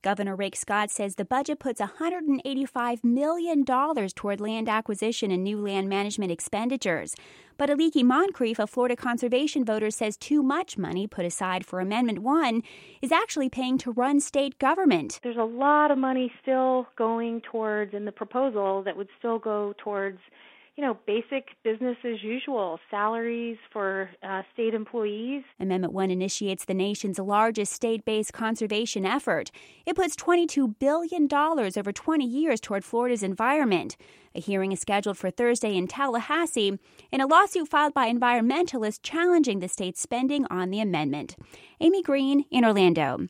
Governor Rick Scott says the budget puts $185 million toward land acquisition and new land management expenditures. But Aliki Moncrief, a Florida conservation voter, says too much money put aside for Amendment 1 is actually paying to run state government. There's a lot of money still going towards, in the proposal, that would still go towards basic business as usual, salaries for state employees. Amendment 1 initiates the nation's largest state-based conservation effort. It puts $22 billion over 20 years toward Florida's environment. A hearing is scheduled for Thursday in Tallahassee in a lawsuit filed by environmentalists challenging the state's spending on the amendment. Amy Green in Orlando.